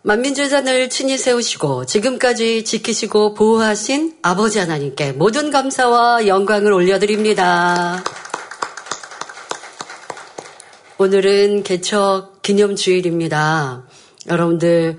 만민재단을 친히 세우시고 지금까지 지키시고 보호하신 아버지 하나님께 모든 감사와 영광을 올려드립니다. 오늘은 개척 기념주일입니다. 여러분들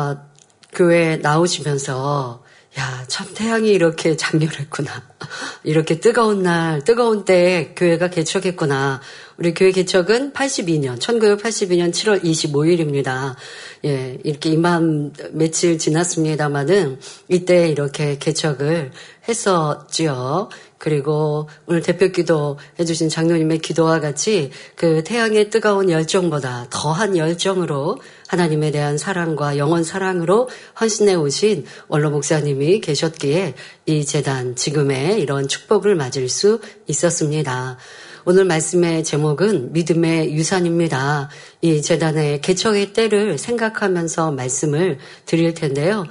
교회 나오시면서 야, 참 태양이 이렇게 장렬했구나. 이렇게 뜨거운 날, 뜨거운 때에 교회가 개척했구나. 우리 교회 개척은 1982년 7월 25일입니다. 예, 이렇게 이만 며칠 지났습니다마는 이때 이렇게 개척을 했었지요. 그리고 오늘 대표 기도 해주신 장로님의 기도와 같이 그 태양의 뜨거운 열정보다 더한 열정으로 하나님에 대한 사랑과 영원 사랑으로 헌신해 오신 원로 목사님이 계셨기에 이 재단 지금의 이런 축복을 맞을 수 있었습니다. 오늘 말씀의 제목은 믿음의 유산입니다. 이 재단의 개척의 때를 생각하면서 말씀을 드릴 텐데요.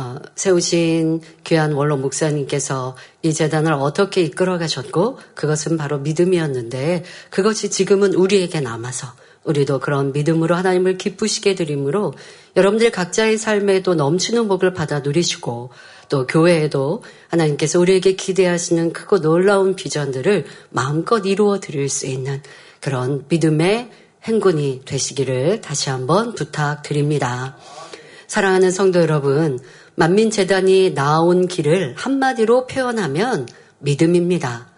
세우신 귀한 원로 목사님께서 이 재단을 어떻게 이끌어 가셨고 그것은 바로 믿음이었는데 그것이 지금은 우리에게 남아서 우리도 그런 믿음으로 하나님을 기쁘시게 드림으로 여러분들 각자의 삶에도 넘치는 복을 받아 누리시고 또 교회에도 하나님께서 우리에게 기대하시는 크고 놀라운 비전들을 마음껏 이루어 드릴 수 있는 그런 믿음의 행군이 되시기를 다시 한번 부탁드립니다. 사랑하는 성도 여러분, 만민재단이 나온 길을 한마디로 표현하면 믿음입니다.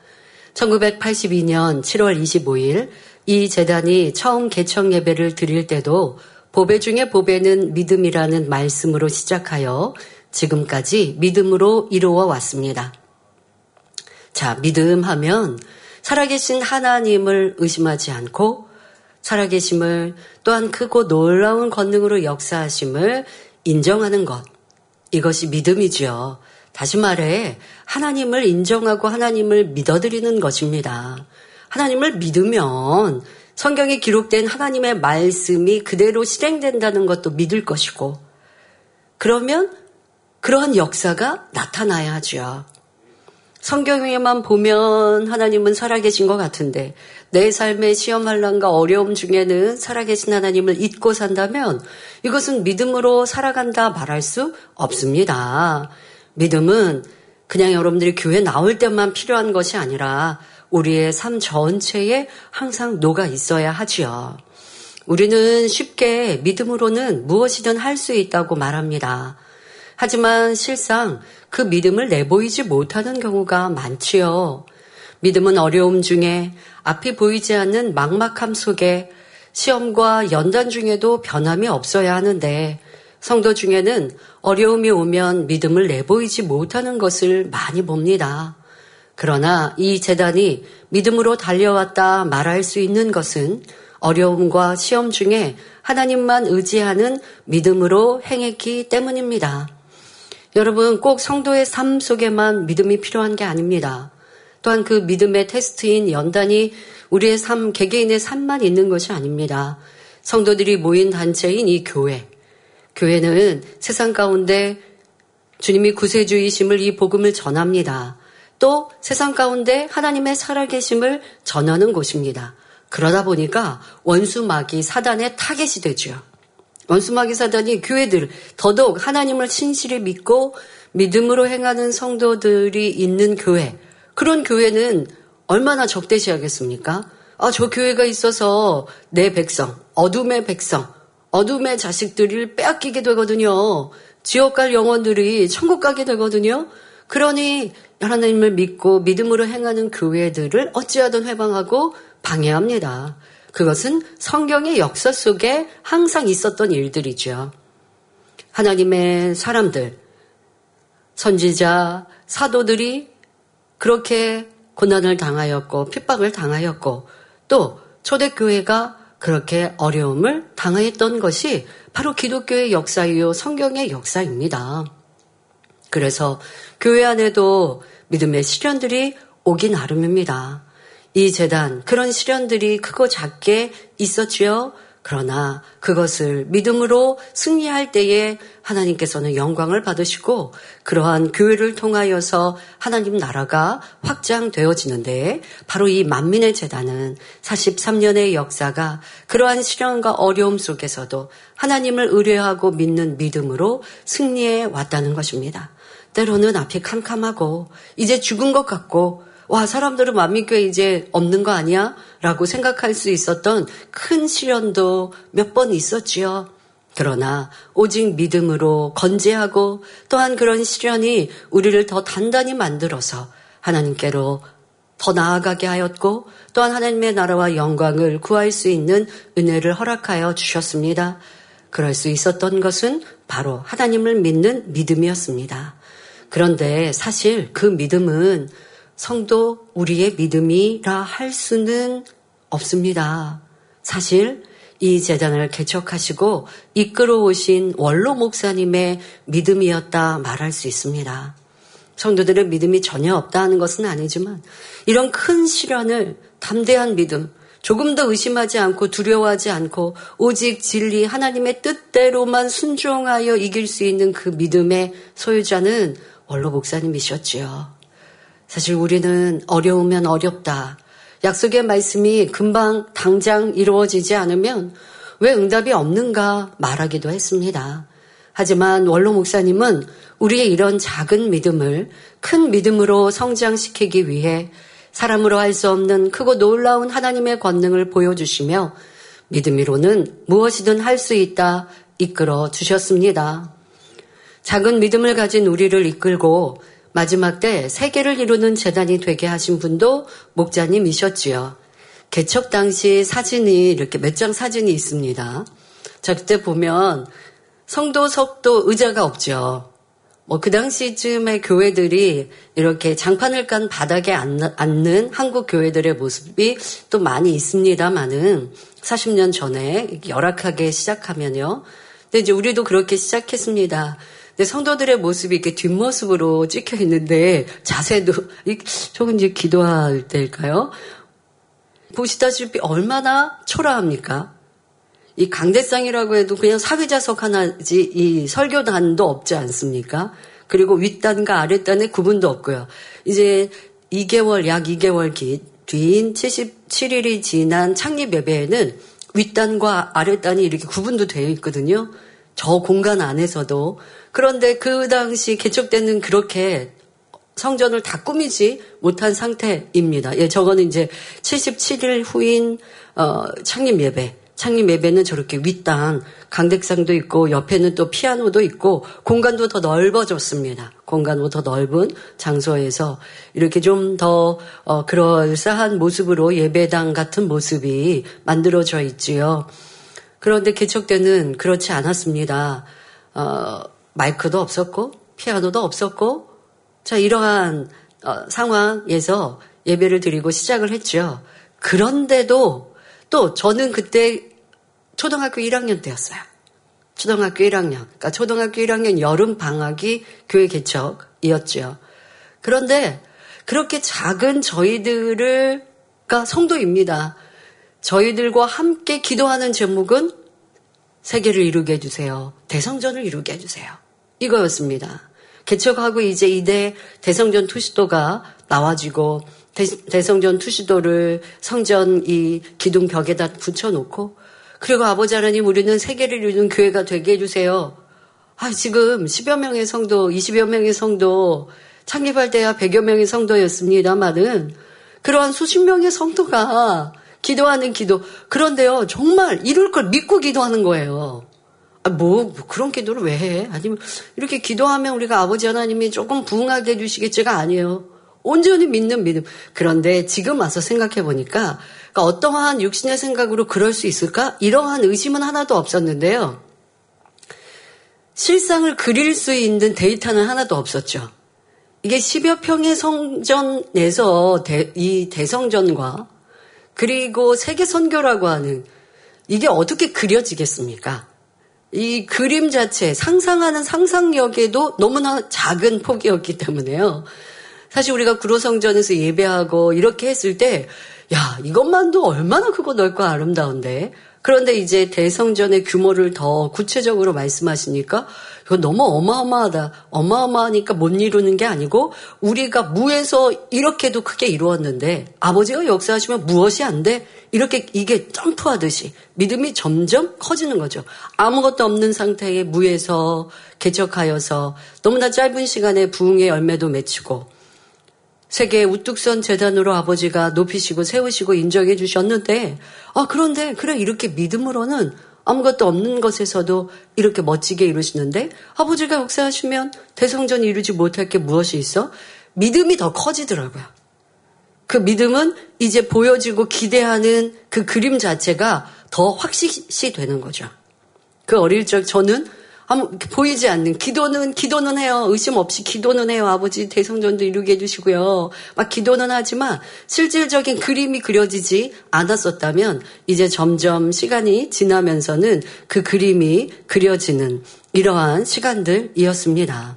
1982년 7월 25일 이 재단이 처음 개척 예배를 드릴 때도 보배 중에 보배는 믿음이라는 말씀으로 시작하여 지금까지 믿음으로 이루어 왔습니다. 자, 믿음하면 살아계신 하나님을 의심하지 않고 살아계심을 또한 크고 놀라운 권능으로 역사하심을 인정하는 것. 이것이 믿음이지요. 다시 말해 하나님을 인정하고 하나님을 믿어드리는 것입니다. 하나님을 믿으면 성경에 기록된 하나님의 말씀이 그대로 실행된다는 것도 믿을 것이고 그러면 그러한 역사가 나타나야 하죠. 성경에만 보면 하나님은 살아계신 것 같은데 내 삶의 시험 환난과 어려움 중에는 살아계신 하나님을 잊고 산다면 이것은 믿음으로 살아간다 말할 수 없습니다. 믿음은 그냥 여러분들이 교회 나올 때만 필요한 것이 아니라 우리의 삶 전체에 항상 녹아 있어야 하지요. 우리는 쉽게 믿음으로는 무엇이든 할 수 있다고 말합니다. 하지만 실상 그 믿음을 내보이지 못하는 경우가 많지요. 믿음은 어려움 중에 앞이 보이지 않는 막막함 속에 시험과 연단 중에도 변함이 없어야 하는데 성도 중에는 어려움이 오면 믿음을 내보이지 못하는 것을 많이 봅니다. 그러나 이 재단이 믿음으로 달려왔다 말할 수 있는 것은 어려움과 시험 중에 하나님만 의지하는 믿음으로 행했기 때문입니다. 여러분, 꼭 성도의 삶 속에만 믿음이 필요한 게 아닙니다. 또한 그 믿음의 테스트인 연단이 우리의 삶, 개개인의 삶만 있는 것이 아닙니다. 성도들이 모인 단체인 이 교회. 교회는 세상 가운데 주님이 구세주이심을 이 복음을 전합니다. 또 세상 가운데 하나님의 살아계심을 전하는 곳입니다. 그러다 보니까 원수마귀 사단의 타겟이 되죠. 원수마귀 사단이 교회들 더더욱 하나님을 신실히 믿고 믿음으로 행하는 성도들이 있는 교회, 그런 교회는 얼마나 적대시하겠습니까? 저 교회가 있어서 내 백성, 어둠의 백성, 어둠의 자식들을 빼앗기게 되거든요. 지옥 갈 영혼들이 천국 가게 되거든요. 그러니 하나님을 믿고 믿음으로 행하는 교회들을 어찌하든 회방하고 방해합니다. 그것은 성경의 역사 속에 항상 있었던 일들이죠. 하나님의 사람들, 선지자, 사도들이 그렇게 고난을 당하였고 핍박을 당하였고 또 초대교회가 그렇게 어려움을 당하였던 것이 바로 기독교의 역사이요 성경의 역사입니다. 그래서 교회 안에도 믿음의 시련들이 오기 나름입니다. 이 재단, 그런 시련들이 크고 작게 있었지요. 그러나 그것을 믿음으로 승리할 때에 하나님께서는 영광을 받으시고 그러한 교회를 통하여서 하나님 나라가 확장되어지는데 바로 이 만민의 제단은 43년의 역사가 그러한 시련과 어려움 속에서도 하나님을 의뢰하고 믿는 믿음으로 승리해 왔다는 것입니다. 때로는 앞이 캄캄하고 이제 죽은 것 같고 와, 사람들은 만민교회 이제 없는 거 아니야? 라고 생각할 수 있었던 큰 시련도 몇 번 있었지요. 그러나 오직 믿음으로 건재하고 또한 그런 시련이 우리를 더 단단히 만들어서 하나님께로 더 나아가게 하였고 또한 하나님의 나라와 영광을 구할 수 있는 은혜를 허락하여 주셨습니다. 그럴 수 있었던 것은 바로 하나님을 믿는 믿음이었습니다. 그런데 사실 그 믿음은 성도 우리의 믿음이라 할 수는 없습니다. 사실 이 재단을 개척하시고 이끌어 오신 원로 목사님의 믿음이었다 말할 수 있습니다. 성도들의 믿음이 전혀 없다 하는 것은 아니지만 이런 큰 시련을 담대한 믿음, 조금 더 의심하지 않고 두려워하지 않고 오직 진리 하나님의 뜻대로만 순종하여 이길 수 있는 그 믿음의 소유자는 원로 목사님이셨지요. 사실 우리는 어려우면 어렵다. 약속의 말씀이 금방 당장 이루어지지 않으면 왜 응답이 없는가 말하기도 했습니다. 하지만 원로 목사님은 우리의 이런 작은 믿음을 큰 믿음으로 성장시키기 위해 사람으로 할 수 없는 크고 놀라운 하나님의 권능을 보여주시며 믿음으로는 무엇이든 할 수 있다 이끌어 주셨습니다. 작은 믿음을 가진 우리를 이끌고 마지막 때 세계를 이루는 재단이 되게 하신 분도 목자님이셨지요. 개척 당시 사진이 이렇게 몇 장 사진이 있습니다. 자, 그때 보면 성도석도 의자가 없죠. 그 당시쯤의 교회들이 이렇게 장판을 깐 바닥에 앉는 한국 교회들의 모습이 또 많이 있습니다만은 40년 전에 열악하게 시작하면요. 근데 이제 우리도 그렇게 시작했습니다. 근데 성도들의 모습이 이렇게 뒷모습으로 찍혀 있는데 자세도 저건 이제 기도할 때일까요? 보시다시피 얼마나 초라합니까? 이 강대상이라고 해도 그냥 사회자석 하나지 이 설교단도 없지 않습니까? 그리고 윗단과 아랫단의 구분도 없고요. 이제 약 2개월 뒤인 77일이 지난 창립 예배에는 윗단과 아랫단이 이렇게 구분도 되어 있거든요. 저 공간 안에서도. 그런데 그 당시 개척때는 그렇게 성전을 다 꾸미지 못한 상태입니다. 예, 저거는 이제 77일 후인 창립 예배. 창립 예배는 저렇게 윗단 강대상도 있고 옆에는 또 피아노도 있고 공간도 더 넓어졌습니다. 공간도 더 넓은 장소에서 이렇게 좀 더 그럴싸한 모습으로 예배당 같은 모습이 만들어져 있지요. 그런데 개척 때는 그렇지 않았습니다. 마이크도 없었고 피아노도 없었고 자 이러한 상황에서 예배를 드리고 시작을 했죠. 그런데도 또 저는 그때 초등학교 1학년 때였어요. 초등학교 1학년. 그러니까 초등학교 1학년 여름 방학이 교회 개척이었죠. 그런데 그렇게 작은 저희들가 성도입니다. 저희들과 함께 기도하는 제목은 세계를 이루게 해주세요. 대성전을 이루게 해주세요. 이거였습니다. 개척하고 이제 이대 대성전 투시도가 나와지고 대성전 투시도를 성전 이 기둥 벽에다 붙여놓고 그리고 아버지 하나님 우리는 세계를 이루는 교회가 되게 해주세요. 지금 10여 명의 성도, 20여 명의 성도 창립할 때야 100여 명의 성도였습니다만은 그러한 수십 명의 성도가 기도하는 기도. 그런데요, 정말 이룰 걸 믿고 기도하는 거예요. 그런 기도를 왜 해? 아니면 이렇게 기도하면 우리가 아버지 하나님이 조금 부응하게 해주시겠지가 아니에요. 온전히 믿는 믿음. 그런데 지금 와서 생각해 보니까 그러니까 어떠한 육신의 생각으로 그럴 수 있을까? 이러한 의심은 하나도 없었는데요. 실상을 그릴 수 있는 데이터는 하나도 없었죠. 이게 10여 평의 성전에서 이 대성전과 그리고 세계 선교라고 하는 이게 어떻게 그려지겠습니까? 이 그림 자체, 상상하는 상상력에도 너무나 작은 폭이었기 때문에요. 사실 우리가 구로성전에서 예배하고 이렇게 했을 때, 야, 이것만도 얼마나 크고 넓고 아름다운데? 그런데 이제 대성전의 규모를 더 구체적으로 말씀하시니까 이거 너무 어마어마하다. 어마어마하니까 못 이루는 게 아니고 우리가 무에서 이렇게도 크게 이루었는데 아버지가 역사하시면 무엇이 안 돼? 이렇게 이게 점프하듯이 믿음이 점점 커지는 거죠. 아무것도 없는 상태의 무에서 개척하여서 너무나 짧은 시간에 부흥의 열매도 맺히고 세계 우뚝선 재단으로 아버지가 높이시고 세우시고 인정해 주셨는데 그런데 그래 이렇게 믿음으로는 아무것도 없는 것에서도 이렇게 멋지게 이루시는데 아버지가 역사하시면 대성전 이루지 못할 게 무엇이 있어? 믿음이 더 커지더라고요. 그 믿음은 이제 보여지고 기대하는 그 그림 자체가 더 확실시 되는 거죠. 그 어릴 적 저는 보이지 않는 기도는 해요. 의심 없이 기도는 해요. 아버지 대성전도 이루게 해주시고요. 막 기도는 하지만 실질적인 그림이 그려지지 않았었다면 이제 점점 시간이 지나면서는 그 그림이 그려지는 이러한 시간들이었습니다.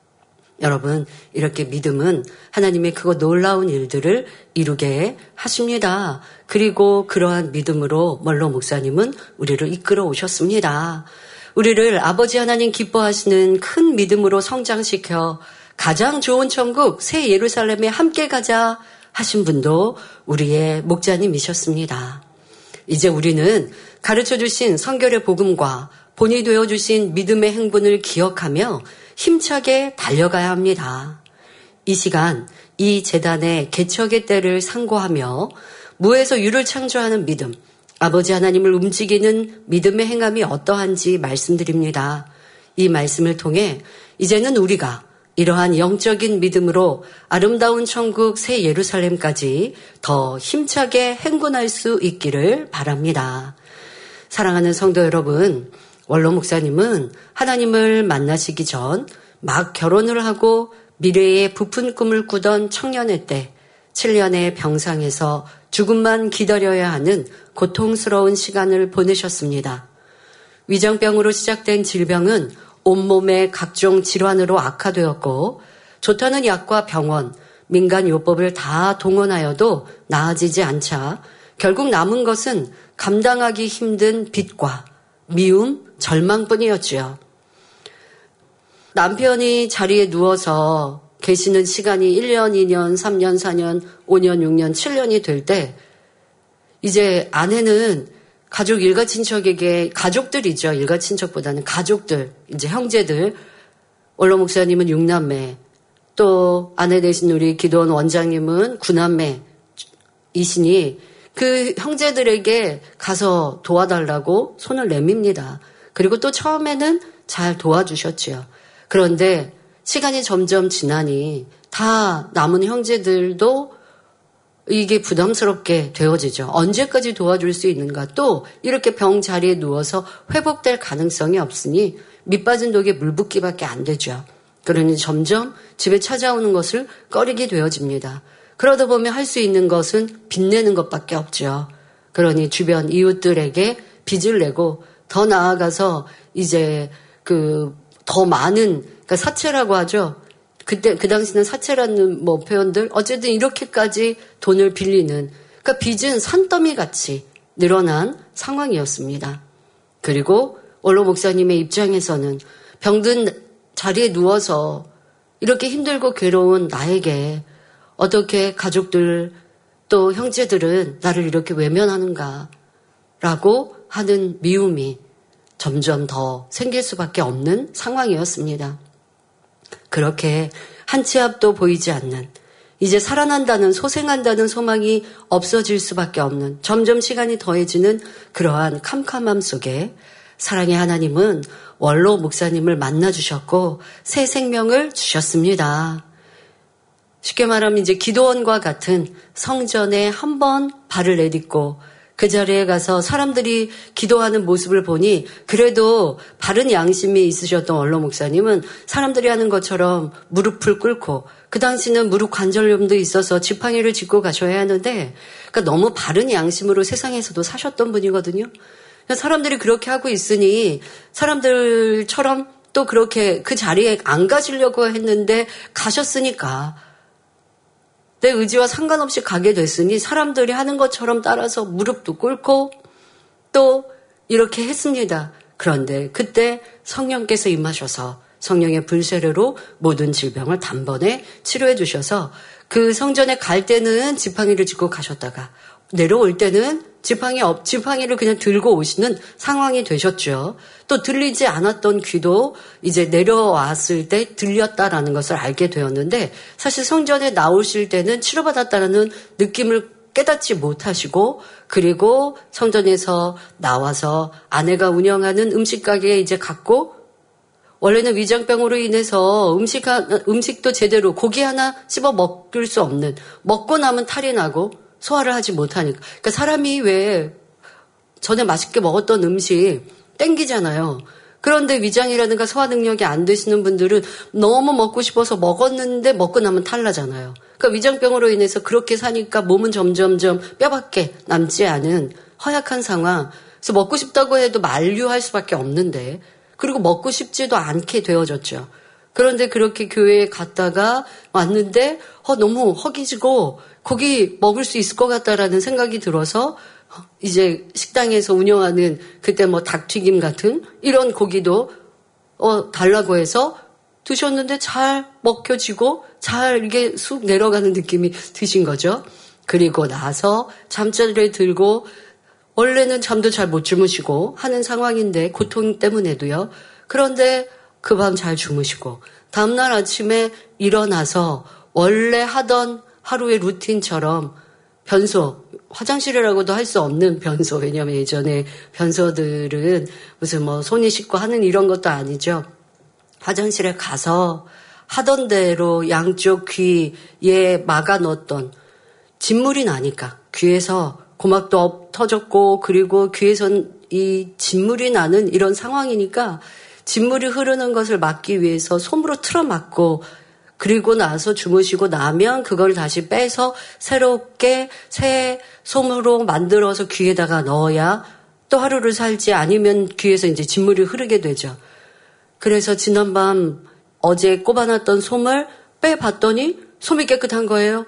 여러분, 이렇게 믿음은 하나님의 그거 놀라운 일들을 이루게 하십니다. 그리고 그러한 믿음으로 멀로 목사님은 우리를 이끌어 오셨습니다. 우리를 아버지 하나님 기뻐하시는 큰 믿음으로 성장시켜 가장 좋은 천국 새 예루살렘에 함께 가자 하신 분도 우리의 목자님이셨습니다. 이제 우리는 가르쳐주신 성결의 복음과 본이 되어주신 믿음의 행분을 기억하며 힘차게 달려가야 합니다. 이 시간 이 재단의 개척의 때를 상고하며 무에서 유를 창조하는 믿음, 아버지 하나님을 움직이는 믿음의 행함이 어떠한지 말씀드립니다. 이 말씀을 통해 이제는 우리가 이러한 영적인 믿음으로 아름다운 천국 새 예루살렘까지 더 힘차게 행군할 수 있기를 바랍니다. 사랑하는 성도 여러분, 원로 목사님은 하나님을 만나시기 전 막 결혼을 하고 미래의 부푼 꿈을 꾸던 청년의 때 7년의 병상에서 죽음만 기다려야 하는 고통스러운 시간을 보내셨습니다. 위장병으로 시작된 질병은 온몸의 각종 질환으로 악화되었고 좋다는 약과 병원, 민간요법을 다 동원하여도 나아지지 않자 결국 남은 것은 감당하기 힘든 빚과 미움, 절망뿐이었지요. 남편이 자리에 누워서 계시는 시간이 1년, 2년, 3년, 4년, 5년, 6년, 7년이 될 때 이제 아내는 가족 일가 친척에게 가족들이죠. 일가 친척보다는 가족들, 이제 형제들, 원로 목사님은 6남매, 또 아내 되신 우리 기도원 원장님은 9남매이시니 그 형제들에게 가서 도와달라고 손을 내밉니다. 그리고 또 처음에는 잘 도와주셨지요. 그런데 시간이 점점 지나니 다 남은 형제들도 이게 부담스럽게 되어지죠. 언제까지 도와줄 수 있는가. 또 이렇게 병 자리에 누워서 회복될 가능성이 없으니 밑빠진 독에 물 붓기밖에 안 되죠. 그러니 점점 집에 찾아오는 것을 꺼리게 되어집니다. 그러다 보면 할 수 있는 것은 빚내는 것밖에 없죠. 그러니 주변 이웃들에게 빚을 내고 더 나아가서 이제 더 많은, 그러니까 사채라고 하죠. 그때, 그 당시는 사채라는 표현들, 어쨌든 이렇게까지 돈을 빌리는, 그러니까 빚은 산더미 같이 늘어난 상황이었습니다. 그리고 원로 목사님의 입장에서는 병든 자리에 누워서 이렇게 힘들고 괴로운 나에게 어떻게 가족들 또 형제들은 나를 이렇게 외면하는가 라고 하는 미움이 점점 더 생길 수밖에 없는 상황이었습니다. 그렇게 한 치 앞도 보이지 않는, 이제 살아난다는, 소생한다는 소망이 없어질 수밖에 없는, 점점 시간이 더해지는 그러한 캄캄함 속에 사랑의 하나님은 원로 목사님을 만나주셨고 새 생명을 주셨습니다. 쉽게 말하면 이제 기도원과 같은 성전에 한번 발을 내딛고 그 자리에 가서 사람들이 기도하는 모습을 보니 그래도 바른 양심이 있으셨던 원로 목사님은 사람들이 하는 것처럼 무릎을 꿇고, 그 당시는 무릎 관절염도 있어서 지팡이를 짚고 가셔야 하는데, 그러니까 너무 바른 양심으로 세상에서도 사셨던 분이거든요. 사람들이 그렇게 하고 있으니 사람들처럼 또 그렇게 그 자리에 안 가시려고 했는데 가셨으니까 내 의지와 상관없이 가게 됐으니 사람들이 하는 것처럼 따라서 무릎도 꿇고 또 이렇게 했습니다. 그런데 그때 성령께서 임하셔서 성령의 불세례로 모든 질병을 단번에 치료해 주셔서 그 성전에 갈 때는 지팡이를 짚고 가셨다가 내려올 때는 지팡이를 그냥 들고 오시는 상황이 되셨죠. 또 들리지 않았던 귀도 이제 내려왔을 때 들렸다라는 것을 알게 되었는데 사실 성전에 나오실 때는 치료받았다는 느낌을 깨닫지 못하시고 그리고 성전에서 나와서 아내가 운영하는 음식 가게에 이제 갔고 원래는 위장병으로 인해서 음식도 제대로 고기 하나 씹어 먹을 수 없는 먹고 나면 탈이 나고 소화를 하지 못하니까. 그러니까 사람이 왜 전에 맛있게 먹었던 음식 땡기잖아요. 그런데 위장이라든가 소화 능력이 안 되시는 분들은 너무 먹고 싶어서 먹었는데 먹고 나면 탈나잖아요. 그러니까 위장병으로 인해서 그렇게 사니까 몸은 점점점 뼈밖에 남지 않은 허약한 상황. 그래서 먹고 싶다고 해도 만류할 수밖에 없는데 그리고 먹고 싶지도 않게 되어졌죠. 그런데 그렇게 교회에 갔다가 왔는데 너무 허기지고 고기 먹을 수 있을 것 같다라는 생각이 들어서 이제 식당에서 운영하는 그때 뭐 닭튀김 같은 이런 고기도 달라고 해서 드셨는데 잘 먹혀지고 잘 이게 쑥 내려가는 느낌이 드신 거죠. 그리고 나서 잠자리를 들고 원래는 잠도 잘 못 주무시고 하는 상황인데 고통 때문에도요. 그런데 그 밤 잘 주무시고 다음날 아침에 일어나서 원래 하던 하루의 루틴처럼 변소, 화장실이라고도 할 수 없는 변소. 왜냐하면 예전에 변소들은 무슨 뭐 손이 씻고 하는 이런 것도 아니죠. 화장실에 가서 하던 대로 양쪽 귀에 막아 넣었던 진물이 나니까 귀에서 고막도 터졌고 그리고 귀에선 이 진물이 나는 이런 상황이니까 진물이 흐르는 것을 막기 위해서 솜으로 틀어막고 그리고 나서 주무시고 나면 그걸 다시 빼서 새롭게 새 솜으로 만들어서 귀에다가 넣어야 또 하루를 살지 아니면 귀에서 이제 진물이 흐르게 되죠. 그래서 지난밤 어제 꼽아놨던 솜을 빼봤더니 솜이 깨끗한 거예요.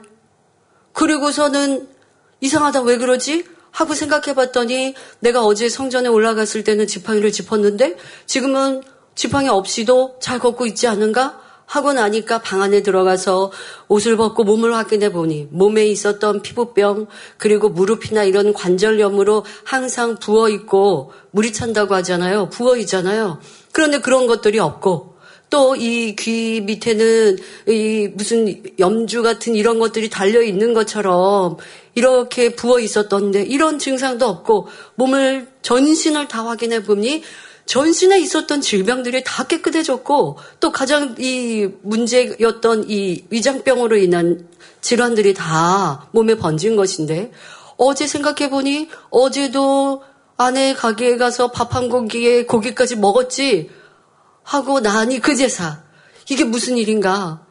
그리고서는 이상하다 왜 그러지? 하고 생각해봤더니 내가 어제 성전에 올라갔을 때는 지팡이를 짚었는데 지금은 지팡이 없이도 잘 걷고 있지 않은가? 하고 나니까 방 안에 들어가서 옷을 벗고 몸을 확인해 보니 몸에 있었던 피부병 그리고 무릎이나 이런 관절염으로 항상 부어있고 물이 찬다고 하잖아요. 부어있잖아요. 그런데 그런 것들이 없고 또 이 귀 밑에는 이 무슨 염주 같은 이런 것들이 달려있는 것처럼 이렇게 부어있었던데 이런 증상도 없고 몸을 전신을 다 확인해 보니 전신에 있었던 질병들이 다 깨끗해졌고 또 가장 이 문제였던 이 위장병으로 인한 질환들이 다 몸에 번진 것인데 어제 생각해보니 어제도 아내 가게에 가서 밥 한 공기에 고기까지 먹었지 하고 나니 그제사 이게 무슨 일인가.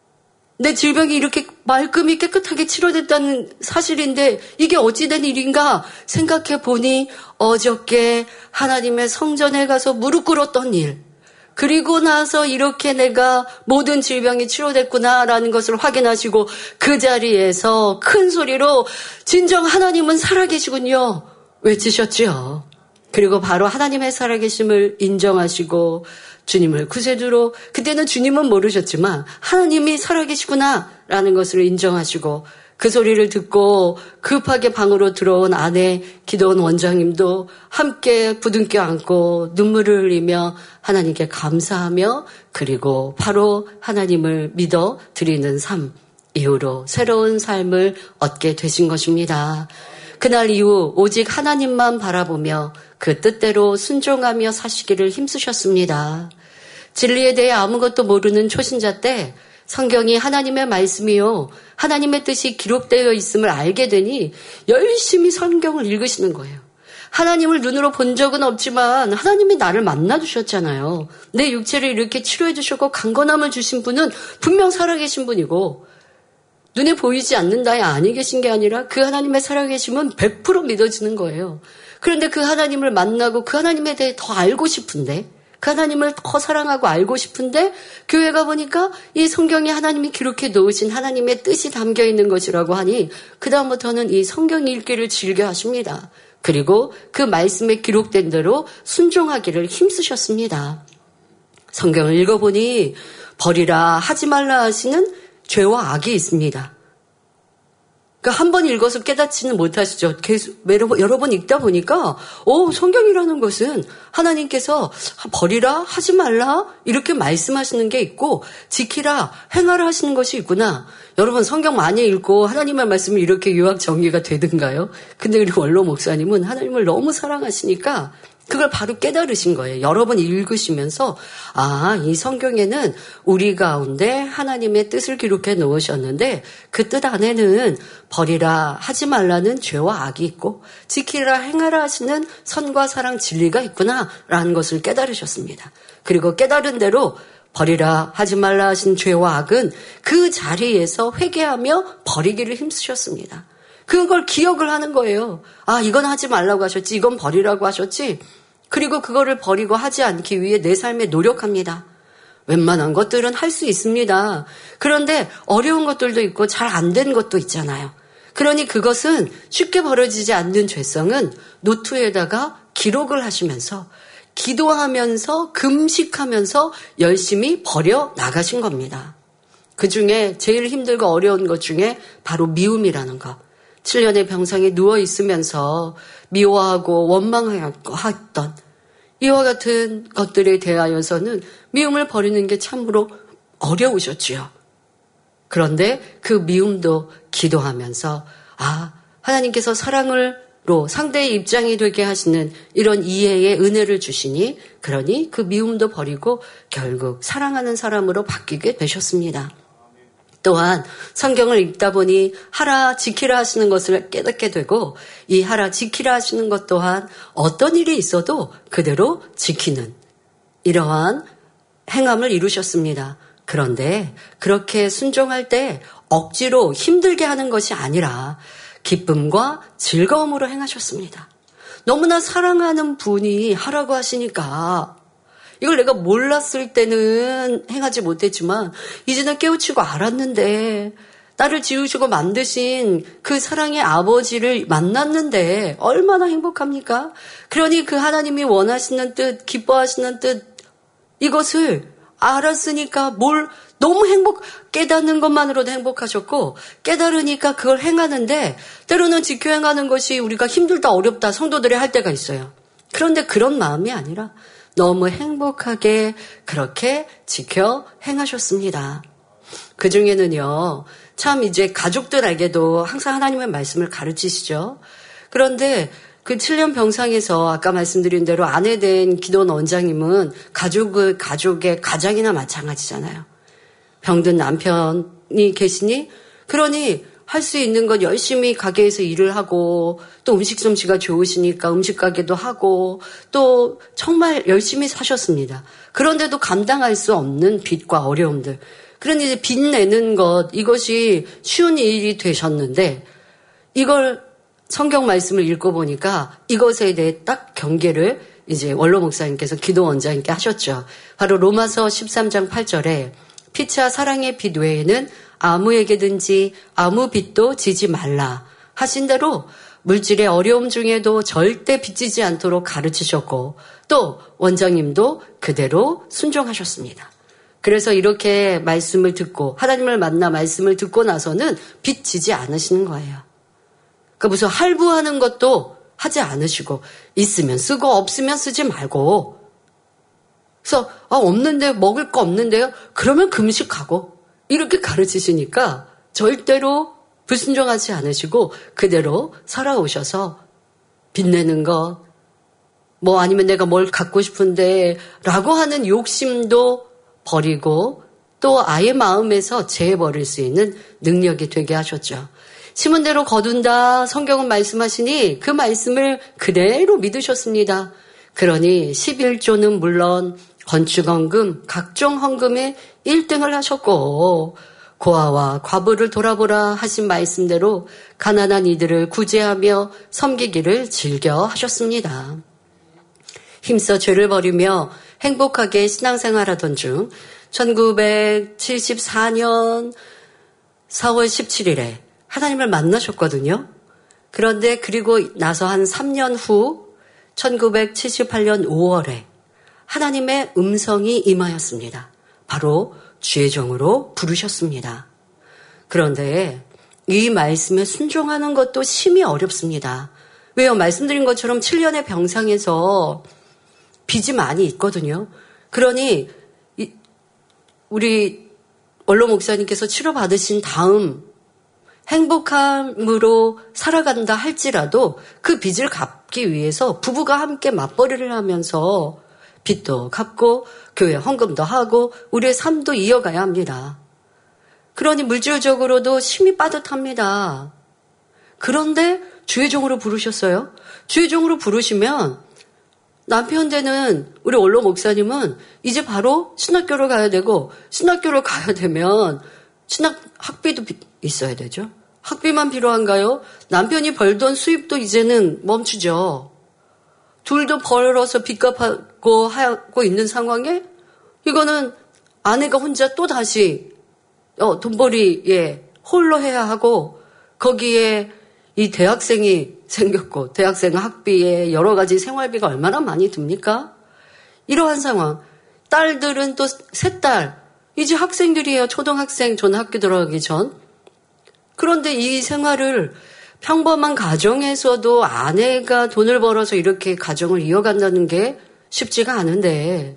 내 질병이 이렇게 말끔히 깨끗하게 치료됐다는 사실인데 이게 어찌된 일인가 생각해보니 어저께 하나님의 성전에 가서 무릎 꿇었던 일 그리고 나서 이렇게 내가 모든 질병이 치료됐구나라는 것을 확인하시고 그 자리에서 큰 소리로 진정 하나님은 살아계시군요 외치셨지요. 그리고 바로 하나님의 살아계심을 인정하시고 주님을 구세주로 그때는 주님은 모르셨지만 하나님이 살아계시구나라는 것을 인정하시고 그 소리를 듣고 급하게 방으로 들어온 아내 기도원 원장님도 함께 부둥켜 안고 눈물을 흘리며 하나님께 감사하며 그리고 바로 하나님을 믿어 드리는 삶 이후로 새로운 삶을 얻게 되신 것입니다. 그날 이후 오직 하나님만 바라보며 그 뜻대로 순종하며 사시기를 힘쓰셨습니다. 진리에 대해 아무것도 모르는 초신자 때 성경이 하나님의 말씀이요 하나님의 뜻이 기록되어 있음을 알게 되니 열심히 성경을 읽으시는 거예요. 하나님을 눈으로 본 적은 없지만 하나님이 나를 만나주셨잖아요. 내 육체를 이렇게 치료해 주셨고 강건함을 주신 분은 분명 살아계신 분이고 눈에 보이지 않는다에 아니 계신 게 아니라 그 하나님의 살아계심은 100% 믿어지는 거예요. 그런데 그 하나님을 만나고 그 하나님에 대해 더 알고 싶은데 그 하나님을 더 사랑하고 알고 싶은데 교회 가보니까 이 성경에 하나님이 기록해 놓으신 하나님의 뜻이 담겨 있는 것이라고 하니 그 다음부터는 이 성경 읽기를 즐겨 하십니다. 그리고 그 말씀에 기록된 대로 순종하기를 힘쓰셨습니다. 성경을 읽어보니 버리라 하지 말라 하시는 죄와 악이 있습니다. 그러니까 한 번 읽어서 깨닫지는 못하시죠. 계속 여러 번 읽다 보니까 성경이라는 것은 하나님께서 버리라 하지 말라 이렇게 말씀하시는 게 있고 지키라 행하라 하시는 것이 있구나. 여러분 성경 많이 읽고 하나님의 말씀을 이렇게 요약 정리가 되든가요? 근데 우리 원로 목사님은 하나님을 너무 사랑하시니까 그걸 바로 깨달으신 거예요. 여러 번 읽으시면서 이 성경에는 우리 가운데 하나님의 뜻을 기록해 놓으셨는데 그 뜻 안에는 버리라 하지 말라는 죄와 악이 있고 지키라 행하라 하시는 선과 사랑 진리가 있구나라는 것을 깨달으셨습니다. 그리고 깨달은 대로 버리라 하지 말라 하신 죄와 악은 그 자리에서 회개하며 버리기를 힘쓰셨습니다. 그걸 기억을 하는 거예요. 이건 하지 말라고 하셨지, 이건 버리라고 하셨지. 그리고 그거를 버리고 하지 않기 위해 내 삶에 노력합니다. 웬만한 것들은 할 수 있습니다. 그런데 어려운 것들도 있고 잘 안 된 것도 있잖아요. 그러니 그것은 쉽게 벌어지지 않는 죄성은 노트에다가 기록을 하시면서 기도하면서 금식하면서 열심히 버려 나가신 겁니다. 그중에 제일 힘들고 어려운 것 중에 바로 미움이라는 것. 7년의 병상에 누워 있으면서 미워하고 원망했던 이와 같은 것들에 대하여서는 미움을 버리는 게 참으로 어려우셨지요. 그런데 그 미움도 기도하면서 하나님께서 사랑으로 상대의 입장이 되게 하시는 이런 이해의 은혜를 주시니 그러니 그 미움도 버리고 결국 사랑하는 사람으로 바뀌게 되셨습니다. 또한 성경을 읽다 보니 하라 지키라 하시는 것을 깨닫게 되고 이 하라 지키라 하시는 것 또한 어떤 일이 있어도 그대로 지키는 이러한 행함을 이루셨습니다. 그런데 그렇게 순종할 때 억지로 힘들게 하는 것이 아니라 기쁨과 즐거움으로 행하셨습니다. 너무나 사랑하는 분이 하라고 하시니까 이걸 내가 몰랐을 때는 행하지 못했지만 이제는 깨우치고 알았는데 나를 지으시고 만드신 그 사랑의 아버지를 만났는데 얼마나 행복합니까? 그러니 그 하나님이 원하시는 뜻, 기뻐하시는 뜻 이것을 알았으니까 너무 깨닫는 것만으로도 행복하셨고 깨달으니까 그걸 행하는데 때로는 지켜 행하는 것이 우리가 힘들다 어렵다 성도들이 할 때가 있어요. 그런데 그런 마음이 아니라 너무 행복하게 그렇게 지켜 행하셨습니다. 그 중에는요, 참 이제 가족들에게도 항상 하나님의 말씀을 가르치시죠. 그런데 그 7년 병상에서 아까 말씀드린 대로 아내 된 기도원 원장님은 가족의 가장이나 마찬가지잖아요. 병든 남편이 계시니 그러니 할 수 있는 건 열심히 가게에서 일을 하고 또 음식 솜씨가 좋으시니까 음식 가게도 하고 또 정말 열심히 사셨습니다. 그런데도 감당할 수 없는 빚과 어려움들. 그러니 이제 빚 내는 것 이것이 쉬운 일이 되셨는데 이걸 성경 말씀을 읽고 보니까 이것에 대해 딱 경계를 이제 원로 목사님께서 기도 원장님께 하셨죠. 바로 로마서 13장 8절에 피차 사랑의 빚 외에는 아무에게든지 아무 빚도 지지 말라 하신 대로 물질의 어려움 중에도 절대 빚지지 않도록 가르치셨고 또 원장님도 그대로 순종하셨습니다. 그래서 이렇게 말씀을 듣고 하나님을 만나 말씀을 듣고 나서는 빚지지 않으시는 거예요. 그러니까 무슨 할부하는 것도 하지 않으시고 있으면 쓰고 없으면 쓰지 말고 그래서 없는데 먹을 거 없는데요? 그러면 금식하고 이렇게 가르치시니까 절대로 불순종하지 않으시고 그대로 살아오셔서 빚내는 것, 아니면 내가 뭘 갖고 싶은데 라고 하는 욕심도 버리고 또 아예 마음에서 제해버릴 수 있는 능력이 되게 하셨죠. 심은 대로 거둔다 성경은 말씀하시니 그 말씀을 그대로 믿으셨습니다. 그러니 11조는 물론 건축헌금, 각종 헌금에 1등을 하셨고 고아와 과부를 돌아보라 하신 말씀대로 가난한 이들을 구제하며 섬기기를 즐겨 하셨습니다. 힘써 죄를 버리며 행복하게 신앙생활하던 중 1974년 4월 17일에 하나님을 만나셨거든요. 그런데 그리고 나서 한 3년 후 1978년 5월에 하나님의 음성이 임하였습니다. 바로 주의 종으로 부르셨습니다. 그런데 이 말씀에 순종하는 것도 심히 어렵습니다. 왜요? 말씀드린 것처럼 7년의 병상에서 빚이 많이 있거든요. 그러니 우리 원로 목사님께서 치료받으신 다음 행복함으로 살아간다 할지라도 그 빚을 갚기 위해서 부부가 함께 맞벌이를 하면서 빚도 갚고 교회 헌금도 하고 우리의 삶도 이어가야 합니다. 그러니 물질적으로도 심히 빠듯합니다. 그런데 주의 종으로 부르셨어요. 주의 종으로 부르시면 남편 되는 우리 원로 목사님은 이제 바로 신학교를 가야 되고 신학교를 가야 되면 학비도 있어야 되죠. 학비만 필요한가요? 남편이 벌던 수입도 이제는 멈추죠. 둘도 벌어서 빚 갚고 하고 있는 상황에 이거는 아내가 혼자 또 다시 돈벌이에 홀로 해야 하고 거기에 이 대학생이 생겼고 대학생 학비에 여러 가지 생활비가 얼마나 많이 듭니까? 이러한 상황. 딸들은 또 세 딸 이제 학생들이에요. 초등학생 저는 학교 들어가기 전. 그런데 이 생활을 평범한 가정에서도 아내가 돈을 벌어서 이렇게 가정을 이어간다는 게 쉽지가 않은데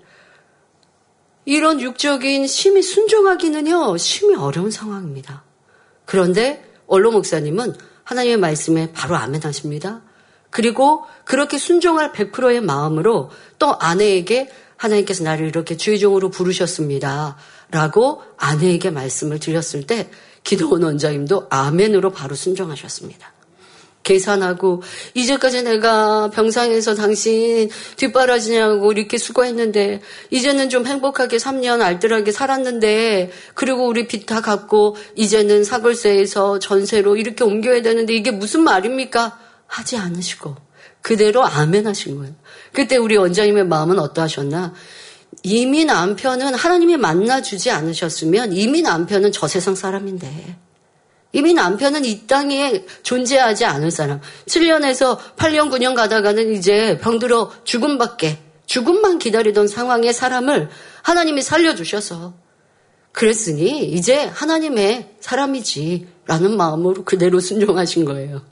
이런 육적인 심히 순종하기는요. 심히 어려운 상황입니다. 그런데 원로 목사님은 하나님의 말씀에 바로 아멘하십니다. 그리고 그렇게 순종할 100%의 마음으로 또 아내에게 하나님께서 나를 이렇게 주의 종으로 부르셨습니다. 라고 아내에게 말씀을 드렸을 때 기도원 원장님도 아멘으로 바로 순종하셨습니다. 계산하고 이제까지 내가 병상에서 당신 뒷바라지냐고 이렇게 수고했는데 이제는 좀 행복하게 3년 알뜰하게 살았는데 그리고 우리 빚 다 갚고 이제는 사골세에서 전세로 이렇게 옮겨야 되는데 이게 무슨 말입니까? 하지 않으시고 그대로 아멘 하신 거예요. 그때 우리 원장님의 마음은 어떠하셨나? 이미 남편은 하나님이 만나주지 않으셨으면 이미 남편은 저 세상 사람인데 이미 남편은 이 땅에 존재하지 않을 사람. 7년에서 8년, 9년 가다가는 이제 병들어 죽음만 기다리던 상황의 사람을 하나님이 살려주셔서 그랬으니 이제 하나님의 사람이지라는 마음으로 그대로 순종하신 거예요.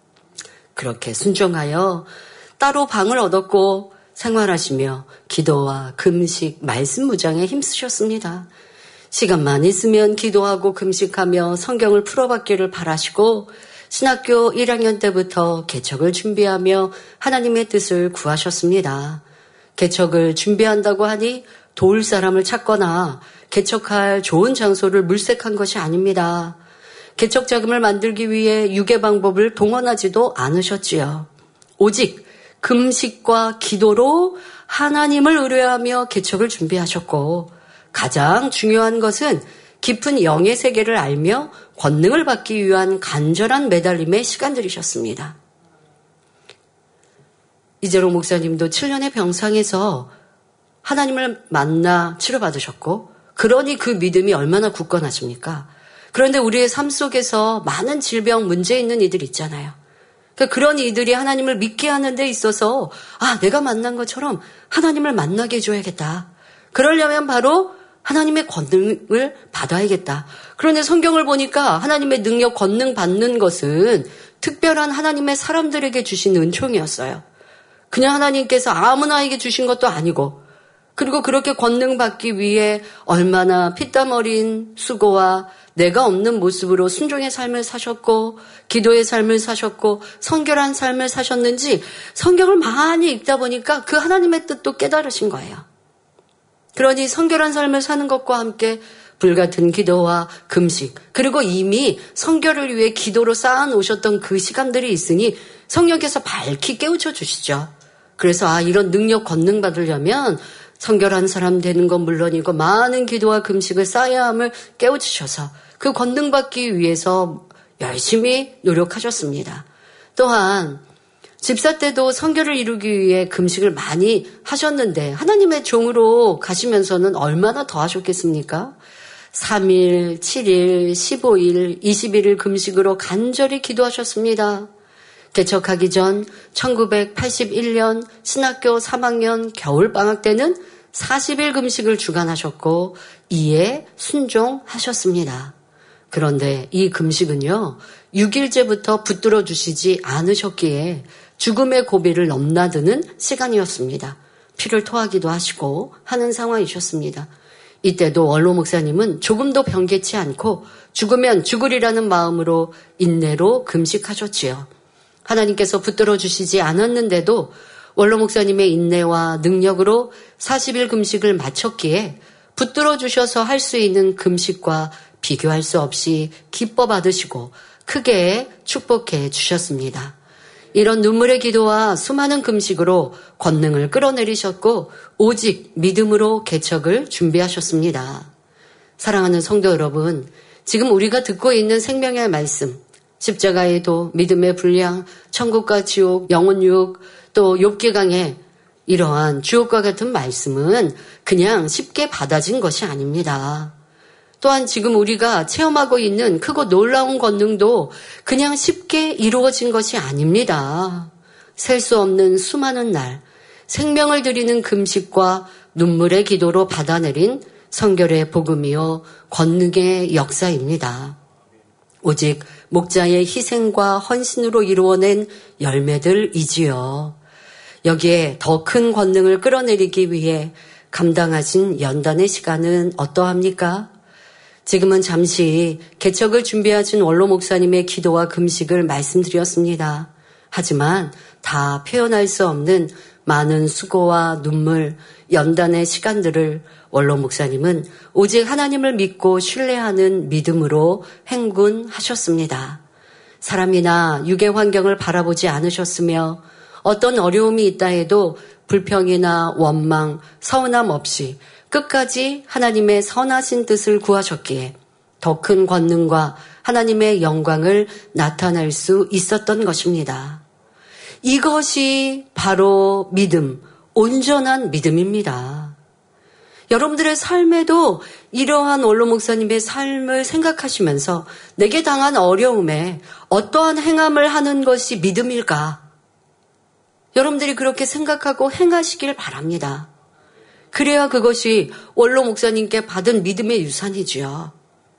그렇게 순종하여 따로 방을 얻었고 생활하시며 기도와 금식, 말씀 무장에 힘쓰셨습니다. 시간만 있으면 기도하고 금식하며 성경을 풀어받기를 바라시고 신학교 1학년 때부터 개척을 준비하며 하나님의 뜻을 구하셨습니다. 개척을 준비한다고 하니 도울 사람을 찾거나 개척할 좋은 장소를 물색한 것이 아닙니다. 개척 자금을 만들기 위해 유괴 방법을 동원하지도 않으셨지요. 오직 금식과 기도로 하나님을 의뢰하며 개척을 준비하셨고 가장 중요한 것은 깊은 영의 세계를 알며 권능을 받기 위한 간절한 매달림의 시간들이셨습니다. 이재롱 목사님도 7년의 병상에서 하나님을 만나 치료받으셨고 그러니 그 믿음이 얼마나 굳건하십니까? 그런데 우리의 삶 속에서 많은 질병 문제 있는 이들 있잖아요. 그런 이들이 하나님을 믿게 하는 데 있어서 내가 만난 것처럼 하나님을 만나게 해줘야겠다. 그러려면 바로 하나님의 권능을 받아야겠다. 그런데 성경을 보니까 하나님의 능력, 권능 받는 것은 특별한 하나님의 사람들에게 주신 은총이었어요. 그냥 하나님께서 아무나에게 주신 것도 아니고 그리고 그렇게 권능 받기 위해 얼마나 피땀 어린 수고와 내가 없는 모습으로 순종의 삶을 사셨고 기도의 삶을 사셨고 성결한 삶을 사셨는지 성경을 많이 읽다 보니까 그 하나님의 뜻도 깨달으신 거예요. 그러니 성결한 삶을 사는 것과 함께 불같은 기도와 금식 그리고 이미 성결을 위해 기도로 쌓아놓으셨던 그 시간들이 있으니 성령께서 밝히 깨우쳐 주시죠. 그래서 이런 능력 권능 받으려면 성결한 사람 되는 건 물론이고 많은 기도와 금식을 쌓아야 함을 깨우치셔서 그 권능 받기 위해서 열심히 노력하셨습니다. 또한 집사 때도 성결을 이루기 위해 금식을 많이 하셨는데 하나님의 종으로 가시면서는 얼마나 더 하셨겠습니까? 3일, 7일, 15일, 21일 금식으로 간절히 기도하셨습니다. 개척하기 전 1981년 신학교 3학년 겨울방학 때는 40일 금식을 주관하셨고 이에 순종하셨습니다. 그런데 이 금식은요, 6일째부터 붙들어 주시지 않으셨기에 죽음의 고비를 넘나드는 시간이었습니다. 피를 토하기도 하시고 하는 상황이셨습니다. 이때도 원로 목사님은 조금도 변개치 않고 죽으면 죽으리라는 마음으로 인내로 금식하셨지요. 하나님께서 붙들어 주시지 않았는데도 원로 목사님의 인내와 능력으로 40일 금식을 마쳤기에 붙들어 주셔서 할 수 있는 금식과 비교할 수 없이 기뻐 받으시고 크게 축복해 주셨습니다. 이런 눈물의 기도와 수많은 금식으로 권능을 끌어내리셨고 오직 믿음으로 개척을 준비하셨습니다. 사랑하는 성도 여러분, 지금 우리가 듣고 있는 생명의 말씀, 십자가의 도, 믿음의 분량, 천국과 지옥, 영혼 유혹, 또 욥기 강의 이러한 주옥과 같은 말씀은 그냥 쉽게 받아진 것이 아닙니다. 또한 지금 우리가 체험하고 있는 크고 놀라운 권능도 그냥 쉽게 이루어진 것이 아닙니다. 셀 수 없는 수많은 날, 생명을 드리는 금식과 눈물의 기도로 받아내린 성결의 복음이요 권능의 역사입니다. 오직 목자의 희생과 헌신으로 이루어낸 열매들이지요. 여기에 더 큰 권능을 끌어내리기 위해 감당하신 연단의 시간은 어떠합니까? 지금은 잠시 개척을 준비하신 원로 목사님의 기도와 금식을 말씀드렸습니다. 하지만 다 표현할 수 없는 많은 수고와 눈물, 연단의 시간들을 원로 목사님은 오직 하나님을 믿고 신뢰하는 믿음으로 행군하셨습니다. 사람이나 육의 환경을 바라보지 않으셨으며 어떤 어려움이 있다 해도 불평이나 원망, 서운함 없이 끝까지 하나님의 선하신 뜻을 구하셨기에 더 큰 권능과 하나님의 영광을 나타낼 수 있었던 것입니다. 이것이 바로 믿음, 온전한 믿음입니다. 여러분들의 삶에도 이러한 원로 목사님의 삶을 생각하시면서 내게 당한 어려움에 어떠한 행함을 하는 것이 믿음일까? 여러분들이 그렇게 생각하고 행하시길 바랍니다. 그래야 그것이 원로 목사님께 받은 믿음의 유산이지요.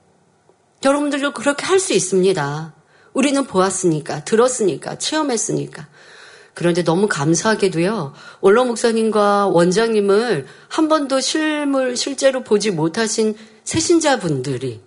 여러분들도 그렇게 할 수 있습니다. 우리는 보았으니까, 들었으니까, 체험했으니까. 그런데 너무 감사하게도요, 원로 목사님과 원장님을 한 번도 실제로 보지 못하신 새신자분들이,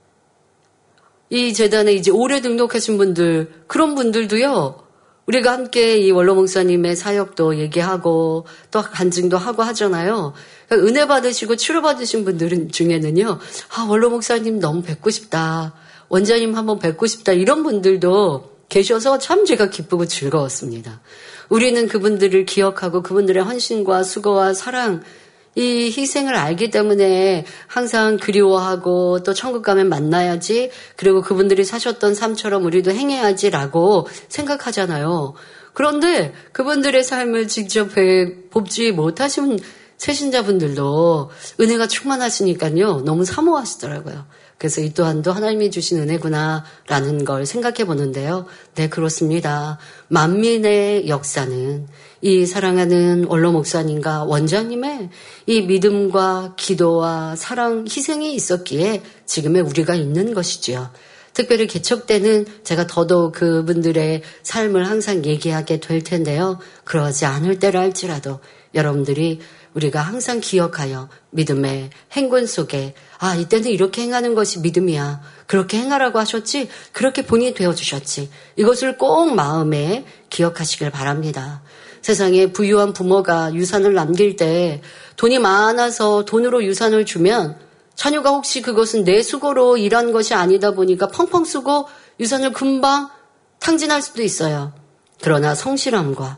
이 재단에 이제 오래 등록하신 분들, 그런 분들도요, 우리가 함께 이 원로 목사님의 사역도 얘기하고 또 간증도 하고 하잖아요. 그러니까 은혜 받으시고 치료 받으신 분들 중에는요, 원로 목사님 너무 뵙고 싶다. 원장님 한번 뵙고 싶다. 이런 분들도 계셔서 참 제가 기쁘고 즐거웠습니다. 우리는 그분들을 기억하고 그분들의 헌신과 수고와 사랑, 이 희생을 알기 때문에 항상 그리워하고 또 천국 가면 만나야지, 그리고 그분들이 사셨던 삶처럼 우리도 행해야지라고 생각하잖아요. 그런데 그분들의 삶을 직접 봅지 못하신 새신자분들도 은혜가 충만하시니까요, 너무 사모하시더라고요. 그래서 이 또한도 하나님이 주신 은혜구나라는 걸 생각해 보는데요. 네, 그렇습니다. 만민의 역사는 이 사랑하는 원로 목사님과 원장님의 이 믿음과 기도와 사랑, 희생이 있었기에 지금의 우리가 있는 것이지요. 특별히 개척 때는 제가 더더욱 그분들의 삶을 항상 얘기하게 될 텐데요. 그러지 않을 때라 할지라도 여러분들이 우리가 항상 기억하여 믿음의 행군 속에 이때는 이렇게 행하는 것이 믿음이야. 그렇게 행하라고 하셨지. 그렇게 본인이 되어주셨지. 이것을 꼭 마음에 기억하시길 바랍니다. 세상에 부유한 부모가 유산을 남길 때 돈이 많아서 돈으로 유산을 주면 자녀가 혹시 그것은 내 수고로 일한 것이 아니다 보니까 펑펑 쓰고 유산을 금방 탕진할 수도 있어요. 그러나 성실함과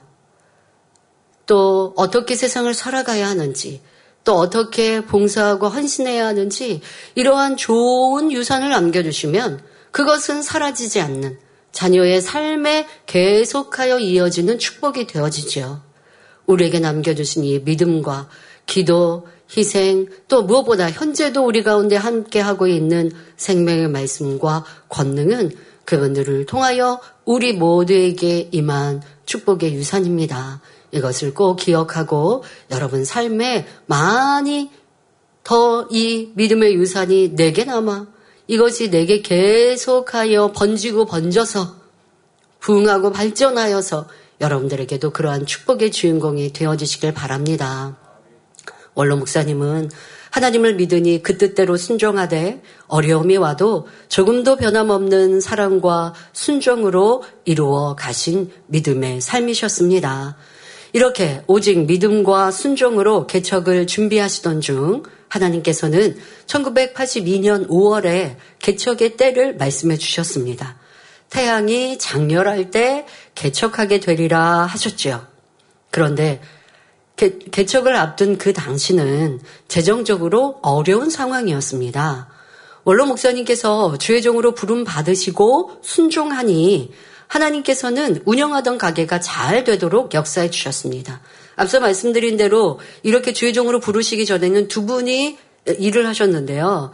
또 어떻게 세상을 살아가야 하는지, 또 어떻게 봉사하고 헌신해야 하는지 이러한 좋은 유산을 남겨주시면 그것은 사라지지 않는 자녀의 삶에 계속하여 이어지는 축복이 되어지죠. 우리에게 남겨주신 이 믿음과 기도, 희생, 또 무엇보다 현재도 우리 가운데 함께하고 있는 생명의 말씀과 권능은 그분들을 통하여 우리 모두에게 임한 축복의 유산입니다. 이것을 꼭 기억하고 여러분 삶에 많이 더 이 믿음의 유산이 내게 남아 이것이 내게 계속하여 번지고 번져서 부흥하고 발전하여서 여러분들에게도 그러한 축복의 주인공이 되어주시길 바랍니다. 원로 목사님은 하나님을 믿으니 그 뜻대로 순종하되 어려움이 와도 조금도 변함없는 사랑과 순종으로 이루어 가신 믿음의 삶이셨습니다. 이렇게 오직 믿음과 순종으로 개척을 준비하시던 중 하나님께서는 1982년 5월에 개척의 때를 말씀해 주셨습니다. 태양이 장렬할 때 개척하게 되리라 하셨죠. 그런데 개척을 앞둔 그 당시는 재정적으로 어려운 상황이었습니다. 원로 목사님께서 주의 종으로 부름 받으시고 순종하니 하나님께서는 운영하던 가게가 잘 되도록 역사해 주셨습니다. 앞서 말씀드린 대로 이렇게 주의 종으로 부르시기 전에는 두 분이 일을 하셨는데요.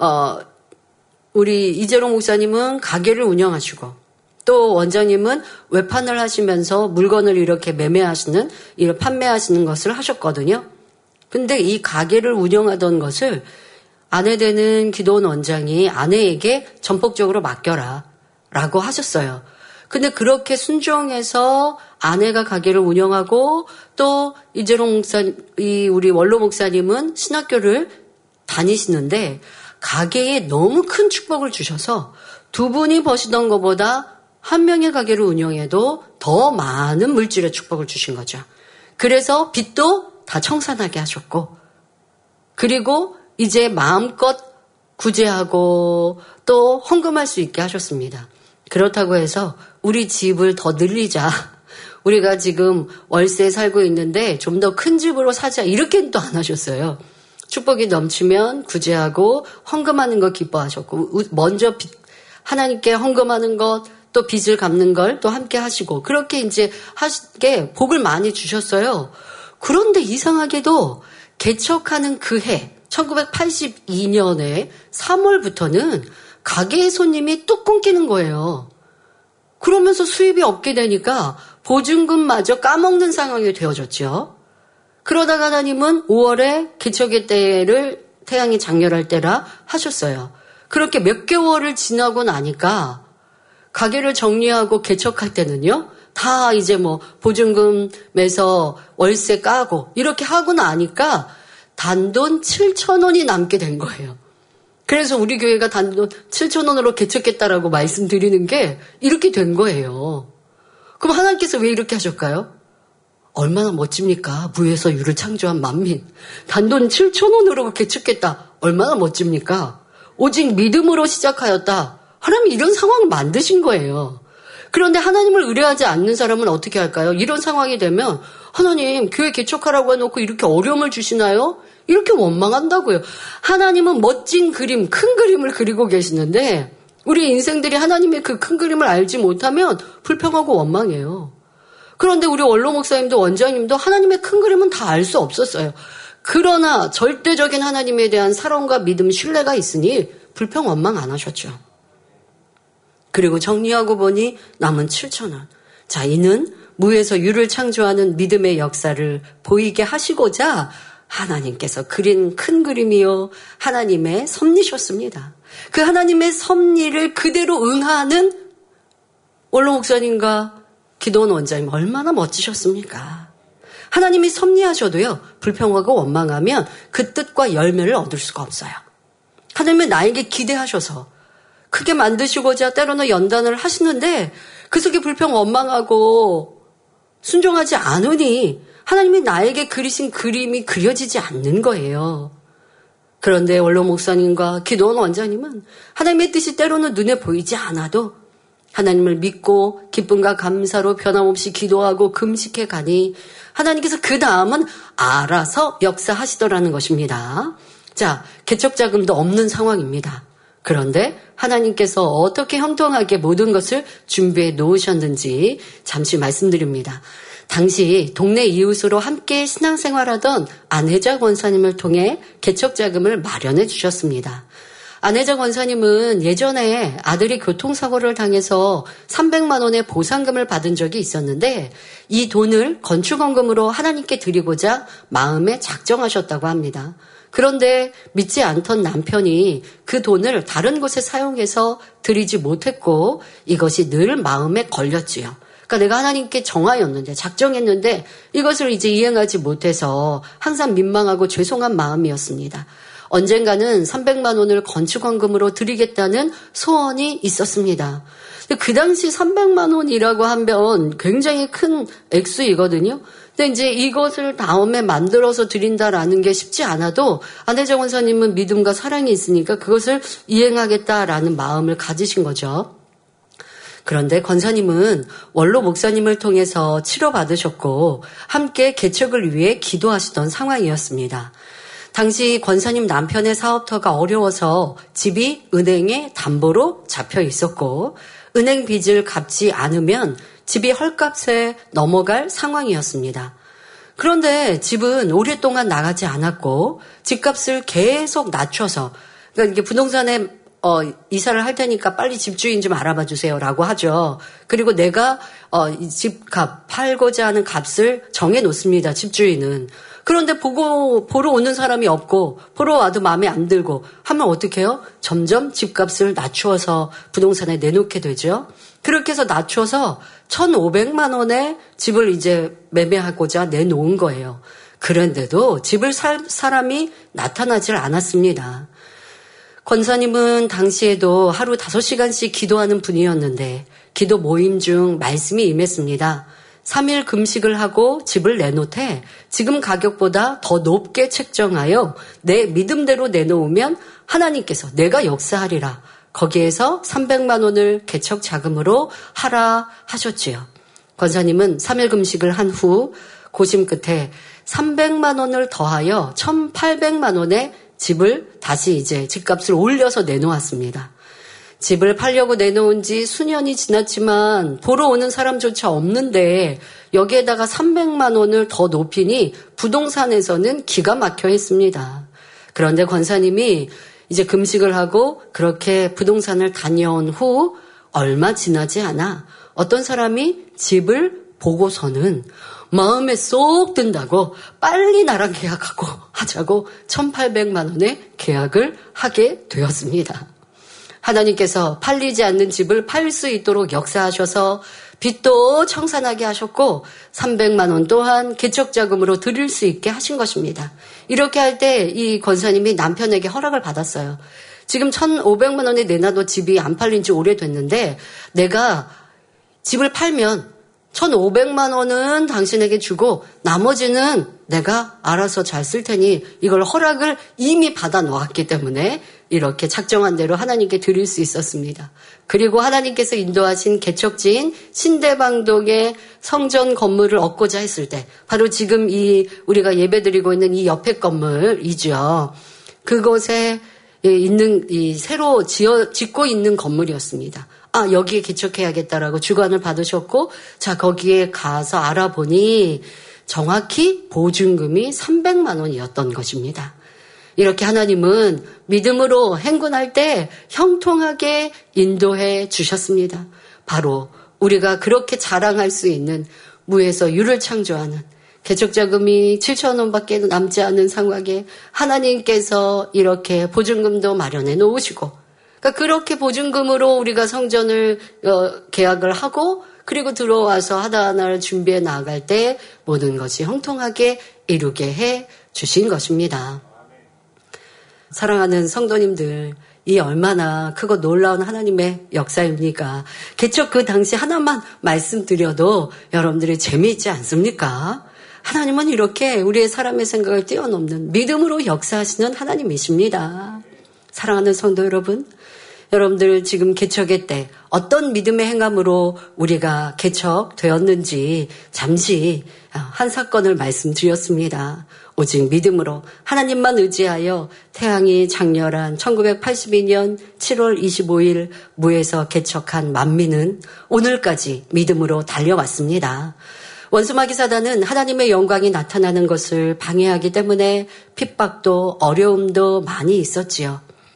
우리 이재롱 목사님은 가게를 운영하시고 또 원장님은 외판을 하시면서 물건을 이렇게 매매하시는, 이런 판매하시는 것을 하셨거든요. 근데 이 가게를 운영하던 것을 아내 되는 기도원 원장이 아내에게 전폭적으로 맡겨라 라고 하셨어요. 근데 그렇게 순종해서 아내가 가게를 운영하고 또 이재롱 목사님, 우리 원로 목사님은 신학교를 다니시는데 가게에 너무 큰 축복을 주셔서 두 분이 버시던 것보다 한 명의 가게를 운영해도 더 많은 물질의 축복을 주신 거죠. 그래서 빚도 다 청산하게 하셨고, 그리고 이제 마음껏 구제하고 또 헌금할 수 있게 하셨습니다. 그렇다고 해서 우리 집을 더 늘리자, 우리가 지금 월세에 살고 있는데 좀 더 큰 집으로 사자, 이렇게는 또 안 하셨어요. 축복이 넘치면 구제하고 헌금하는 거 기뻐하셨고, 먼저 하나님께 헌금하는 것, 또 빚을 갚는 걸 또 함께 하시고, 그렇게 이제 하시게 복을 많이 주셨어요. 그런데 이상하게도 개척하는 그 해 1982년에 3월부터는 가게의 손님이 뚝 끊기는 거예요. 그러면서 수입이 없게 되니까 보증금마저 까먹는 상황이 되어졌죠. 그러다가 하나님은 5월에 개척의 때를 태양이 장렬할 때라 하셨어요. 그렇게 몇 개월을 지나고 나니까 가게를 정리하고 개척할 때는요, 다 이제 뭐 보증금에서 월세 까고 이렇게 하고 나니까 단돈 7,000원이 남게 된 거예요. 그래서 우리 교회가 단돈 7,000원으로 개척했다라고 말씀드리는 게 이렇게 된 거예요. 그럼 하나님께서 왜 이렇게 하실까요? 얼마나 멋집니까? 무에서 유를 창조한 만민. 단돈 7,000원으로 개척했다. 얼마나 멋집니까? 오직 믿음으로 시작하였다. 하나님이 이런 상황을 만드신 거예요. 그런데 하나님을 의뢰하지 않는 사람은 어떻게 할까요? 이런 상황이 되면 하나님 교회 개척하라고 해놓고 이렇게 어려움을 주시나요? 이렇게 원망한다고요. 하나님은 멋진 그림, 큰 그림을 그리고 계시는데 우리 인생들이 하나님의 그 큰 그림을 알지 못하면 불평하고 원망해요. 그런데 우리 원로 목사님도 원장님도 하나님의 큰 그림은 다 알 수 없었어요. 그러나 절대적인 하나님에 대한 사랑과 믿음, 신뢰가 있으니 불평, 원망 안 하셨죠. 그리고 정리하고 보니 남은 7,000원. 자, 이는 무에서 유를 창조하는 믿음의 역사를 보이게 하시고자 하나님께서 그린 큰 그림이요, 하나님의 섭리셨습니다. 그 하나님의 섭리를 그대로 응하는 원로 목사님과 기도원 원장님 얼마나 멋지셨습니까? 하나님이 섭리하셔도요, 불평하고 원망하면 그 뜻과 열매를 얻을 수가 없어요. 하나님은 나에게 기대하셔서 크게 만드시고자 때로는 연단을 하시는데 그 속에 불평, 원망하고 순종하지 않으니 하나님이 나에게 그리신 그림이 그려지지 않는 거예요. 그런데 원로 목사님과 기도원 원장님은 하나님의 뜻이 때로는 눈에 보이지 않아도 하나님을 믿고 기쁨과 감사로 변함없이 기도하고 금식해 가니 하나님께서 그 다음은 알아서 역사하시더라는 것입니다. 자, 개척 자금도 없는 상황입니다. 그런데 하나님께서 어떻게 형통하게 모든 것을 준비해 놓으셨는지 잠시 말씀드립니다. 당시 동네 이웃으로 함께 신앙생활하던 안혜자 권사님을 통해 개척 자금을 마련해 주셨습니다. 안혜정 권사님은 예전에 아들이 교통사고를 당해서 300만 원의 보상금을 받은 적이 있었는데 이 돈을 건축원금으로 하나님께 드리고자 마음에 작정하셨다고 합니다. 그런데 믿지 않던 남편이 그 돈을 다른 곳에 사용해서 드리지 못했고 이것이 늘 마음에 걸렸지요. 그러니까 내가 하나님께 정하였는데 작정했는데 이것을 이제 이행하지 못해서 항상 민망하고 죄송한 마음이었습니다. 언젠가는 300만 원을 건축원금으로 드리겠다는 소원이 있었습니다. 그 당시 300만 원이라고 하면 굉장히 큰 액수이거든요. 근데 이제 이것을 다음에 만들어서 드린다라는 게 쉽지 않아도 안혜정 원사님은 믿음과 사랑이 있으니까 그것을 이행하겠다라는 마음을 가지신 거죠. 그런데 권사님은 원로 목사님을 통해서 치료받으셨고 함께 개척을 위해 기도하시던 상황이었습니다. 당시 권사님 남편의 사업터가 어려워서 집이 은행에 담보로 잡혀 있었고 은행 빚을 갚지 않으면 집이 헐값에 넘어갈 상황이었습니다. 그런데 집은 오랫동안 나가지 않았고 집값을 계속 낮춰서 그러니까 이게 부동산에 이사를 할 테니까 빨리 집주인 좀 알아봐 주세요라고 하죠. 그리고 내가 이 집값 팔고자 하는 값을 정해 놓습니다. 집주인은. 그런데 보러 오는 사람이 없고 보러 와도 마음에 안 들고 하면 어떻게 해요? 점점 집값을 낮추어서 부동산에 내놓게 되죠. 그렇게 해서 낮춰서 1,500만 원에 집을 이제 매매하고자 내놓은 거예요. 그런데도 집을 살 사람이 나타나질 않았습니다. 권사님은 당시에도 하루 5시간씩 기도하는 분이었는데 기도 모임 중 말씀이 임했습니다. 3일 금식을 하고 집을 내놓되 지금 가격보다 더 높게 책정하여 내 믿음대로 내놓으면 하나님께서 내가 역사하리라. 거기에서 300만 원을 개척 자금으로 하라 하셨지요. 권사님은 3일 금식을 한 후 고심 끝에 300만 원을 더하여 1,800만 원의 집을 다시 이제 집값을 올려서 내놓았습니다. 집을 팔려고 내놓은 지 수년이 지났지만 보러 오는 사람조차 없는데 여기에다가 300만 원을 더 높이니 부동산에서는 기가 막혀 했습니다. 그런데 권사님이 이제 금식을 하고 그렇게 부동산을 다녀온 후 얼마 지나지 않아 어떤 사람이 집을 보고서는 마음에 쏙 든다고 빨리 나랑 계약하고 하자고 1,800만 원의 계약을 하게 되었습니다. 하나님께서 팔리지 않는 집을 팔 수 있도록 역사하셔서 빚도 청산하게 하셨고 300만 원 또한 개척자금으로 드릴 수 있게 하신 것입니다. 이렇게 할 때 이 권사님이 남편에게 허락을 받았어요. 지금 1,500만 원에 내놔도 집이 안 팔린 지 오래됐는데 내가 집을 팔면 1,500만 원은 당신에게 주고 나머지는 내가 알아서 잘 쓸 테니 이걸 허락을 이미 받아 놓았기 때문에 이렇게 작정한 대로 하나님께 드릴 수 있었습니다. 그리고 하나님께서 인도하신 개척지인 신대방동의 성전 건물을 얻고자 했을 때 바로 지금 우리가 예배드리고 있는 이 옆에 건물이죠. 그곳에 있는 새로 짓고 있는 건물이었습니다. 여기에 개척해야겠다라고 주관을 받으셨고 자 거기에 가서 알아보니 정확히 보증금이 300만 원이었던 것입니다. 이렇게 하나님은 믿음으로 행군할 때 형통하게 인도해 주셨습니다. 바로 우리가 그렇게 자랑할 수 있는 무에서 유를 창조하는 개척자금이 7천 원밖에 남지 않은 상황에 하나님께서 이렇게 보증금도 마련해 놓으시고 그러니까 그렇게 보증금으로 우리가 성전을 계약을 하고 그리고 들어와서 하나하나를 준비해 나아갈 때 모든 것이 형통하게 이루게 해 주신 것입니다. 사랑하는 성도님들, 이 얼마나 크고 놀라운 하나님의 역사입니까? 개척 그 당시 하나만 말씀드려도 여러분들이 재미있지 않습니까? 하나님은 이렇게 우리의 사람의 생각을 뛰어넘는 믿음으로 역사하시는 하나님이십니다. 사랑하는 성도 여러분, 여러분들 지금 개척의 때 어떤 믿음의 행함으로 우리가 개척되었는지 잠시 한 사건을 말씀드렸습니다. 오직 믿음으로 하나님만 의지하여 태양이 장렬한 1982년 7월 25일 무에서 개척한 만민은 오늘까지 믿음으로 달려왔습니다. 원수마귀 사단은 하나님의 영광이 나타나는 것을 방해하기 때문에 핍박도 어려움도 많이 있었지요.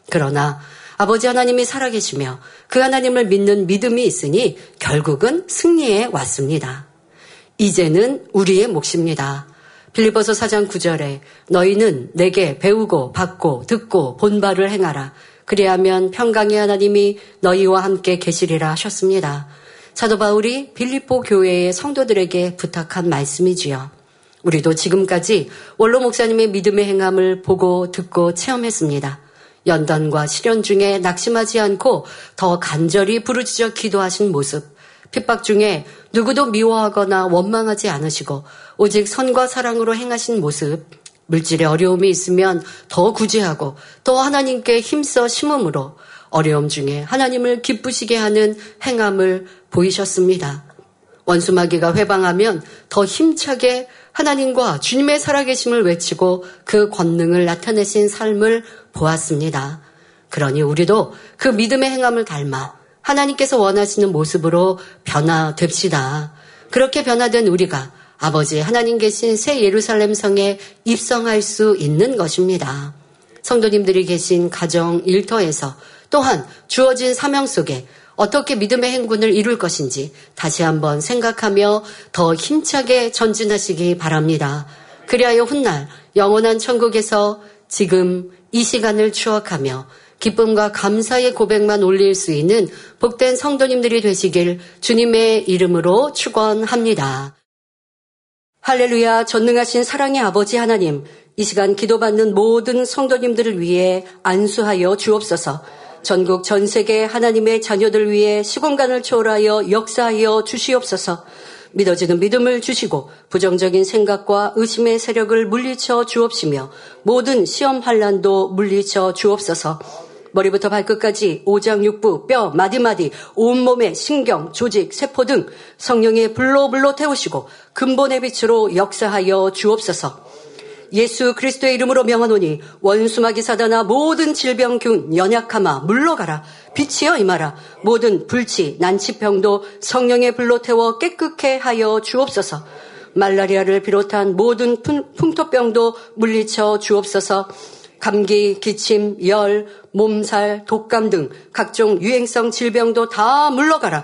그러나 아버지 하나님이 살아계시며 그 하나님을 믿는 믿음이 있으니 결국은 승리해 왔습니다. 이제는 우리의 몫입니다. 빌립보서 4장 9절에 너희는 내게 배우고 받고 듣고 본 바를 행하라. 그리하면 평강의 하나님이 너희와 함께 계시리라 하셨습니다. 사도 바울이 빌립보 교회의 성도들에게 부탁한 말씀이지요. 우리도 지금까지 원로 목사님의 믿음의 행함을 보고 듣고 체험했습니다. 연단과 시련 중에 낙심하지 않고 더 간절히 부르짖어 기도하신 모습, 핍박 중에 누구도 미워하거나 원망하지 않으시고 오직 선과 사랑으로 행하신 모습, 물질의 어려움이 있으면 더 구제하고 더 하나님께 힘써 심음으로 어려움 중에 하나님을 기쁘시게 하는 행함을 보이셨습니다. 원수마귀가 회방하면 더 힘차게 하나님과 주님의 살아계심을 외치고 그 권능을 나타내신 삶을 보았습니다. 그러니 우리도 그 믿음의 행함을 닮아 하나님께서 원하시는 모습으로 변화됩시다. 그렇게 변화된 우리가 아버지 하나님 계신 새 예루살렘 성에 입성할 수 있는 것입니다. 성도님들이 계신 가정 일터에서 또한 주어진 사명 속에 어떻게 믿음의 행군을 이룰 것인지 다시 한번 생각하며 더 힘차게 전진하시기 바랍니다. 그리하여 훗날 영원한 천국에서 지금 이 시간을 추억하며 기쁨과 감사의 고백만 올릴 수 있는 복된 성도님들이 되시길 주님의 이름으로 축원합니다. 할렐루야. 전능하신 사랑의 아버지 하나님, 이 시간 기도받는 모든 성도님들을 위해 안수하여 주옵소서. 전국 전 세계 하나님의 자녀들 위해 시공간을 초월하여 역사하여 주시옵소서. 믿어지는 믿음을 주시고 부정적인 생각과 의심의 세력을 물리쳐 주옵시며 모든 시험 환난도 물리쳐 주옵소서. 머리부터 발끝까지 오장육부, 뼈, 마디마디, 온몸의 신경, 조직, 세포 등 성령의 불로 태우시고 근본의 빛으로 역사하여 주옵소서. 예수 그리스도의 이름으로 명하노니 원수마귀 사단아 모든 질병균 연약함아 물러가라. 빛이여 임하라. 모든 불치 난치병도 성령의 불로 태워 깨끗게 하여 주옵소서. 말라리아를 비롯한 모든 풍토병도 물리쳐 주옵소서. 감기, 기침, 열, 몸살, 독감 등 각종 유행성 질병도 다 물러가라.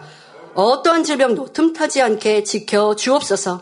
어떠한 질병도 틈타지 않게 지켜 주옵소서.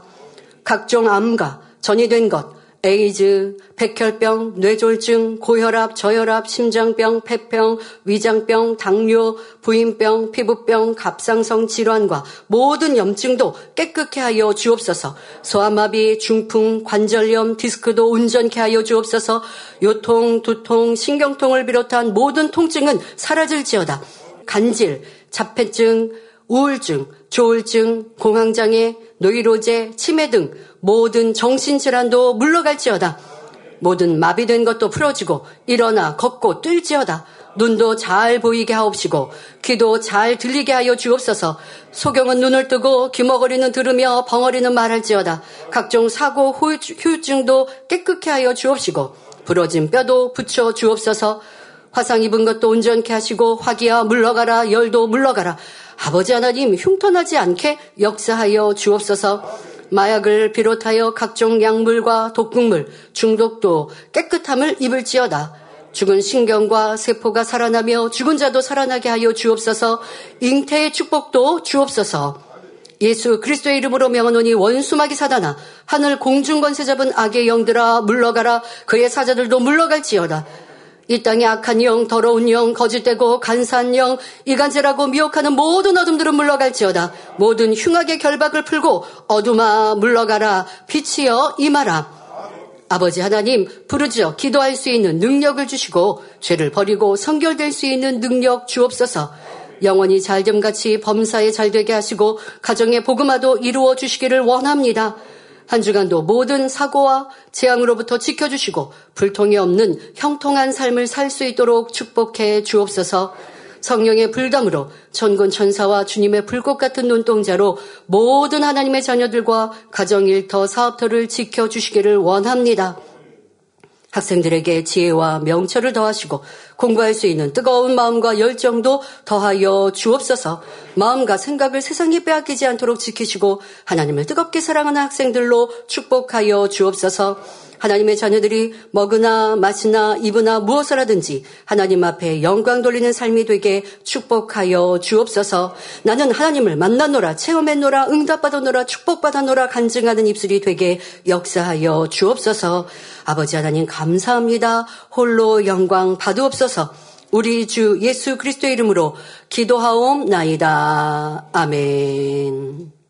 각종 암과 전이된 것, 에이즈, 백혈병, 뇌졸중, 고혈압, 저혈압, 심장병, 폐병, 위장병, 당뇨, 부인병, 피부병, 갑상선 질환과 모든 염증도 깨끗게 하여 주옵소서. 소아마비, 중풍, 관절염, 디스크도 온전케 하여 주옵소서. 요통, 두통, 신경통을 비롯한 모든 통증은 사라질지어다. 간질, 자폐증, 우울증, 조울증, 공황장애, 노이로제, 치매 등 모든 정신질환도 물러갈지어다. 모든 마비된 것도 풀어지고 일어나 걷고 뛸지어다. 눈도 잘 보이게 하옵시고 귀도 잘 들리게 하여 주옵소서. 소경은 눈을 뜨고 귀머거리는 들으며 벙어리는 말할지어다. 각종 사고 후유증도 깨끗게 하여 주옵시고 부러진 뼈도 붙여 주옵소서. 화상 입은 것도 온전케 하시고 화기야 물러가라. 열도 물러가라. 아버지 하나님 흉터나지 않게 역사하여 주옵소서. 마약을 비롯하여 각종 약물과 독극물, 중독도 깨끗함을 입을지어다. 죽은 신경과 세포가 살아나며 죽은 자도 살아나게 하여 주옵소서. 잉태의 축복도 주옵소서. 예수 그리스도의 이름으로 명하노니 원수마귀 사단아 하늘 공중 권세 잡은 악의 영들아 물러가라. 그의 사자들도 물러갈지어다. 이 땅에 악한 영, 더러운 영, 거짓되고 간사한 영, 이간질하고 미혹하는 모든 어둠들은 물러갈지어다. 모든 흉악의 결박을 풀고 어둠아 물러가라. 빛이여 임하라. 아버지 하나님 부르짖어 기도할 수 있는 능력을 주시고 죄를 버리고 성결될 수 있는 능력 주옵소서. 영원히 잘됨같이 범사에 잘되게 하시고 가정의 복음화도 이루어 주시기를 원합니다. 한 주간도 모든 사고와 재앙으로부터 지켜주시고 불통이 없는 형통한 삶을 살 수 있도록 축복해 주옵소서. 성령의 불담으로 천군 천사와 주님의 불꽃 같은 눈동자로 모든 하나님의 자녀들과 가정 일터 사업터를 지켜주시기를 원합니다. 학생들에게 지혜와 명철을 더하시고 공부할 수 있는 뜨거운 마음과 열정도 더하여 주옵소서. 마음과 생각을 세상에 빼앗기지 않도록 지키시고 하나님을 뜨겁게 사랑하는 학생들로 축복하여 주옵소서. 하나님의 자녀들이 먹으나 마시나 입으나 무엇을 하든지 하나님 앞에 영광 돌리는 삶이 되게 축복하여 주옵소서. 나는 하나님을 만났노라, 체험했노라, 응답받았노라, 축복받았노라 간증하는 입술이 되게 역사하여 주옵소서. 아버지 하나님 감사합니다. 홀로 영광 받으옵소서. 우리 주 예수 그리스도의 이름으로 기도하옵나이다. 아멘.